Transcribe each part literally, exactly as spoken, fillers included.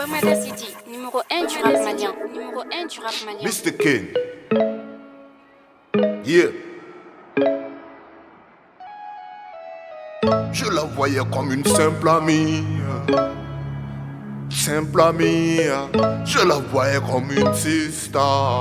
Fomata City, numéro un du rap malien. Numéro un du rap malien. mister King. Yeah. Je la voyais comme une simple amie. Simple amie. Je la voyais comme une sister.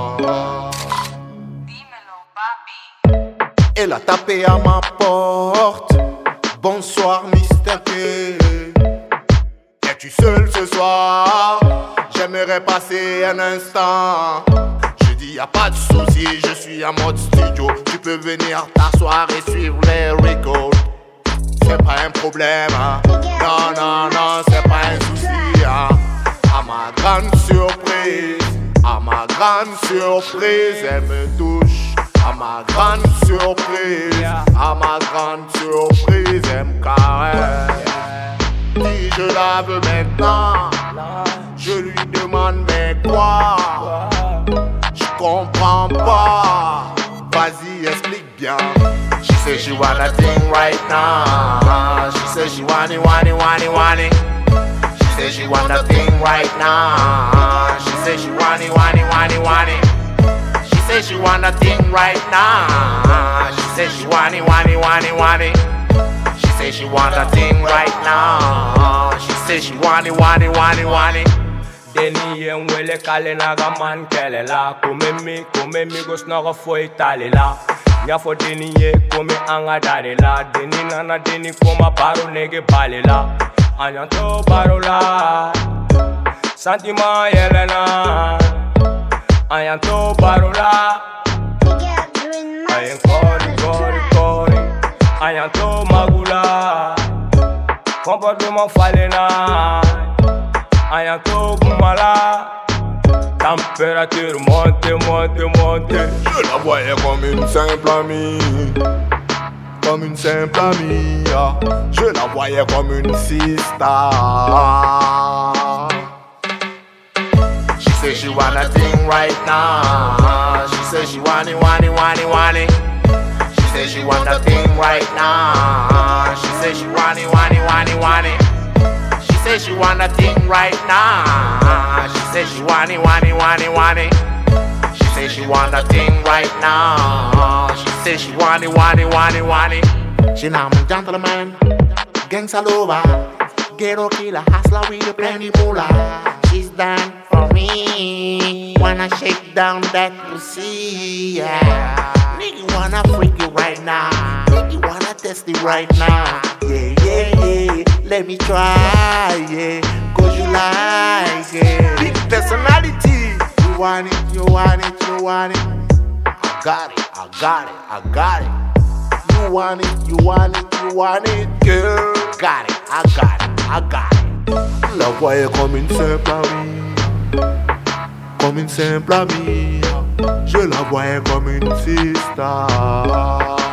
Dímelo, papi. Elle a tapé à ma porte. Bonsoir, mister King. Es-tu seul ce soir? J'aimerais passer un instant. Je dis y'a pas de souci, je suis en mode studio. Tu peux venir t'asseoir et suivre les records. C'est pas un problème, hein. Non, non, non, c'est pas un souci, hein. À ma grande surprise, à ma grande surprise, elle me touche. À ma grande surprise, à ma grande surprise, elle me caresse. Si je la veux maintenant, je lui demande mais quoi? Je comprends pas. Vas-y, explique bien. She said she want a thing right now. She said she want it, want it, want it, want it. She said she want a thing right now. She said she want it, want it, want it, want it. She said she want a thing right now. She said she want it, want it, want it, want it. She said she want a thing right now. She said she want it, want it, want it, want it. Deni yen wele kale naga man kele la. Kome mi, kome mi gos naga fo itali la. Nya fo deni ye kome anga dare la. Deni nana deni koma baro nege bale la. Anyanto baro la. Santima yelena. Anyanto baro la. Ayen kori, kori, kori. Anyanto magula. Comportement falena. Ayanto Boumala. Température monte, monte, monte. Je la voyais comme une simple amie. Comme une simple amie. Je la voyais comme une sister. She said she want a thing right now. She said she want it, want it, want it, want it. She said she want a thing right now. She said she want it, want it, want it, want it. She said she want a thing right now. She said she want it, want it, want it, want it. She said she want a thing right now. She said she want it, want it, want it, want it. She now a gentleman, gangs all over. Ghetto killer, hustler with a plenty moolah. She's done for me. Wanna shake down that pussy, yeah. Nigga wanna freak you right now. Nigga wanna test it right now. Yeah, yeah, yeah. Let me try, yeah. Cause you like it. Big personality. You want it, you want it, you want it. I got it, I got it, I got it. You want it, you want it, you want it, girl. Got it, I got it, I got it. La voyais comme une simple amie. Comme une simple amie. Je la voyais comme une sister.